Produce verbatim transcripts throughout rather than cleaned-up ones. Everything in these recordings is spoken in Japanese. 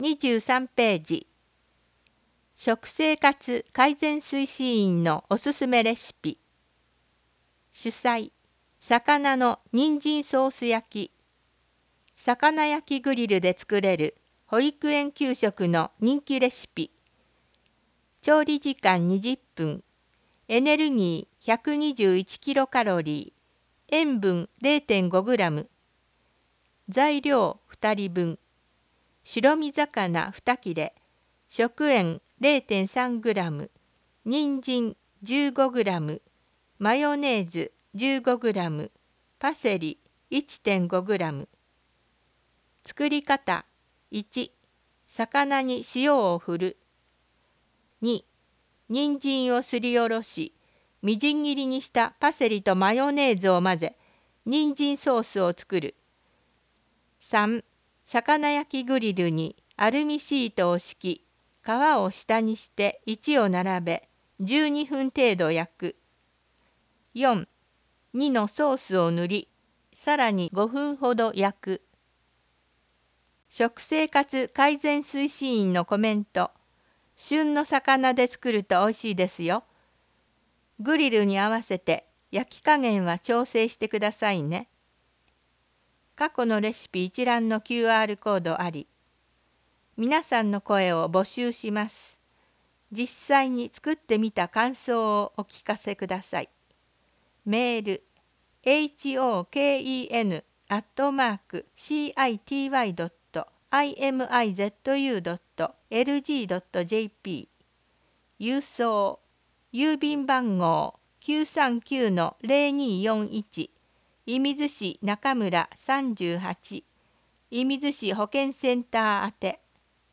にじゅうさんページ。食生活改善推進員のおすすめレシピ。主菜、魚の人参ソース焼き。魚焼きグリルで作れる保育園給食の人気レシピ。調理時間にじゅっぷん。エネルギー ひゃくにじゅういちキロカロリー。塩分 れいてんごグラム。材料ふたりぶん。白身魚に切れ。食塩 れいてんさんグラム。人参 じゅうごグラム。マヨネーズ じゅうごグラム。パセリ いってんごグラム。作り方。いち、魚に塩を振る。に、人参をすりおろし、みじん切りにしたパセリとマヨネーズを混ぜ、人参ソースを作る。さん、魚焼きグリルにアルミシートを敷き、皮を下にしていちを並べ、じゅうにふん程度焼く。よん、にのソースを塗り、さらにごふんほど焼く。食生活改善推進員のコメント。旬の魚で作ると美味しいですよ。グリルに合わせて焼き加減は調整してくださいね。過去のレシピ一覧の キューアール コードあり。皆さんの声を募集します。実際に作ってみた感想をお聞かせください。メール ホケン アットマーク シーアイティーワイ ドット アイエムアイゼットユー ドット エルジー ドット ジェーピー 郵送郵便番号 きゅうさんきゅうのゼロにーよんいち 射水市中村さんじゅうはち射水市保健センター宛て。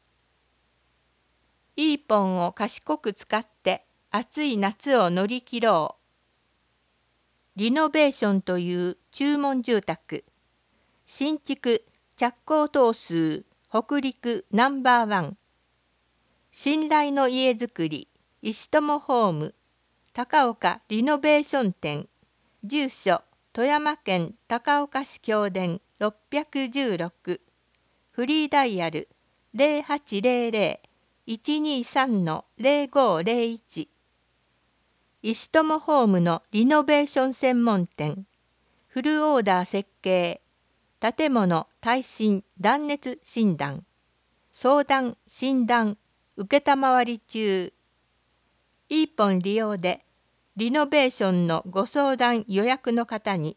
イーポンを賢く使って暑い夏を乗り切ろう。リノベーションという注文住宅。新築着工棟数北陸ナンバーワン。信頼の家づくり石友ホーム高岡リノベーション店。住所富山県高岡市京田ろっぴゃくじゅうろく。フリーダイヤル ゼロはちゼロゼロ いちにさんのゼロごゼロいち。石友ホームのリノベーション専門店。フルオーダー設計。建物耐震断熱診断。相談診断承り中。イーポン利用でリノベーションのご相談予約の方に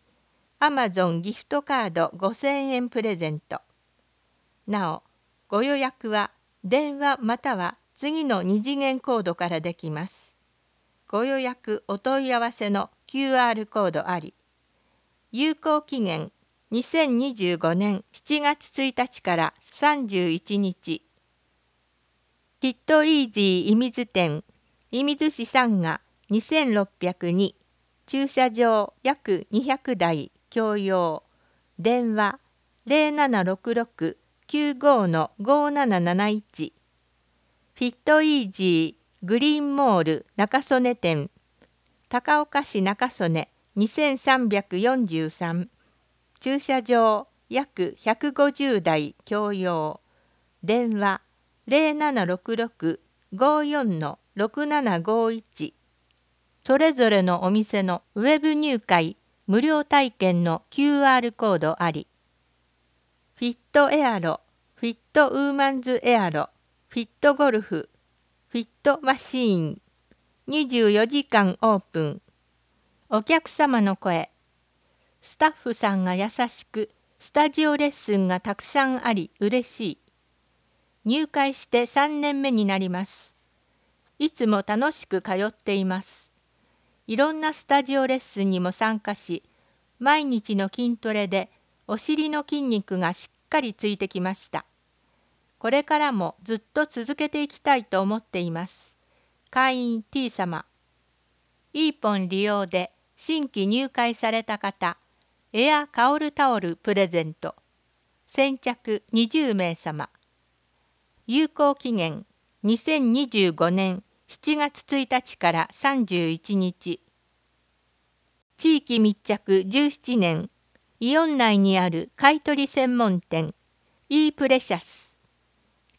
Amazon ギフトカードごせんえんプレゼント。なお、ご予約は電話または次の二次元コードからできます。ご予約お問い合わせの キューアール コードあり。有効期限にせんにじゅうごねんしちがつついたちからさんじゅういちにち。キットイージー射水店、射水市さんがにせんろっぴゃくに、駐車場約にひゃくだい共用。電話ゼロななろくろく きゅうごのごなななないち。フィットイージーグリーンモール中曽根店。高岡市中曽根にせんさんびゃくよんじゅうさん。駐車場約ひゃくごじゅうだい共用。電話ゼロななろくろく ごよんのろくななごいち。それぞれのお店のウェブ入会無料体験の キューアール コードあり。フィットエアロ、フィットウーマンズエアロ、フィットゴルフ、フィットマシーン。にじゅうよじかんオープン。お客様の声。スタッフさんが優しく、スタジオレッスンがたくさんあり嬉しい。入会してさんねんめになります。いつも楽しく通っています。いろんなスタジオレッスンにも参加し、毎日の筋トレでお尻の筋肉がしっかりついてきました。これからもずっと続けていきたいと思っています。会員 T 様。イーポン利用で新規入会された方、エアカオルタオルプレゼント。先着にじゅうめいさま。有効期限にせんにじゅうごねんしちがつついたちからさんじゅういちにち。地域密着じゅうななねん、イオン内にある買取専門店 e プレシャス。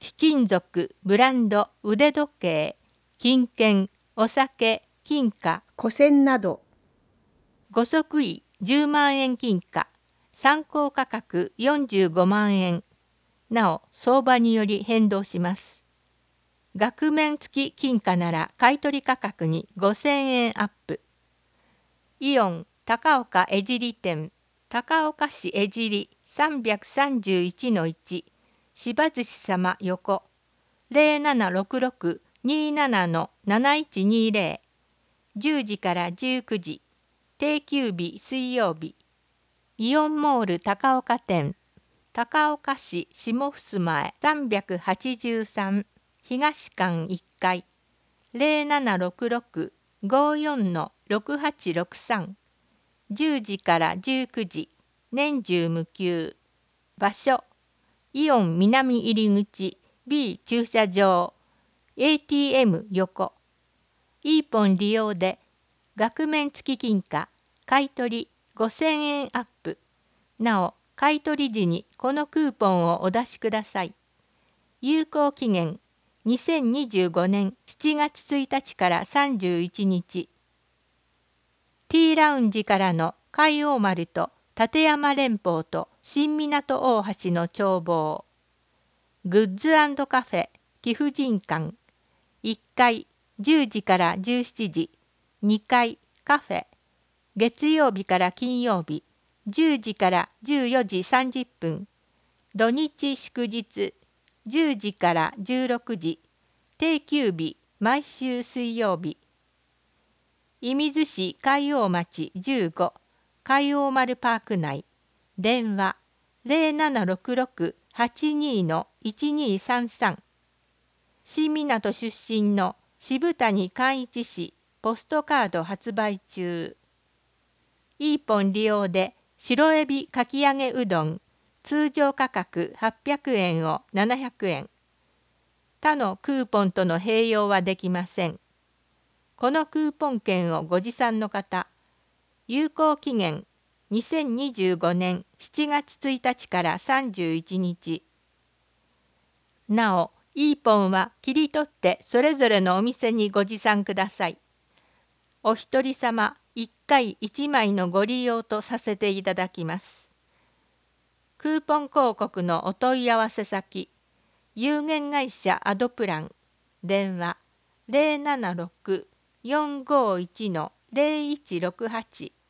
貴金属、ブランド、腕時計、金券、お酒、金貨、 古銭など。 ご足位じゅうまんえん金貨、参考価格よんじゅうごまんえん。なお、相場により変動します。額面付き金貨なら買取価格にごせんえんアップ。イオン高岡江尻店、高岡市江尻 さんさんいちのいち、柴寿司様横、ゼロななろくろく にーなな のなないちにゼロ、じゅうじからじゅうくじ、定休日水曜日。イオンモール高岡店、高岡市下襖前さんはちさん、東館いっかい、ゼロななろくろく ごーよんのろくはちろくさん、じゅうじからじゅうくじ、年中無休。場所、イオン南入り口 B 駐車場、エーティーエム 横。イーポン利用で、額面付き金貨、買取ごせんえんアップ。なお、買取時にこのクーポンをお出しください。有効期限、にせんにじゅうごねんしちがつついたちからさんじゅういちにち。T ラウンジからの海王丸と立山連峰と新港大橋の眺望。グッズ&カフェ貴婦人館。いっかいじゅうじからじゅうしちじ。にかいカフェ。月曜日から金曜日じゅうじからじゅうよじさんじゅっぷん。土日祝日じゅうじからじゅうろくじ。定休日毎週水曜日。射水市海王町じゅうご、海王丸パーク内。電話ゼロななろくろく はちにのいちにさんさん。新港出身の渋谷寛一氏ポストカード発売中。イーポン利用で白エビかき揚げうどん通常価格はっぴゃくえんをななひゃくえん。他のクーポンとの併用はできません。このクーポン券をご持参の方、有効期限にせんにじゅうごねんしちがつついたちからさんじゅういちにち。なお、イーポンは切り取ってそれぞれのお店にご持参ください。お一人様いっかいいちまいのご利用とさせていただきます。クーポン広告のお問い合わせ先、有限会社アドプラン、電話ゼロななろく よんごいちのゼロいちろくはち。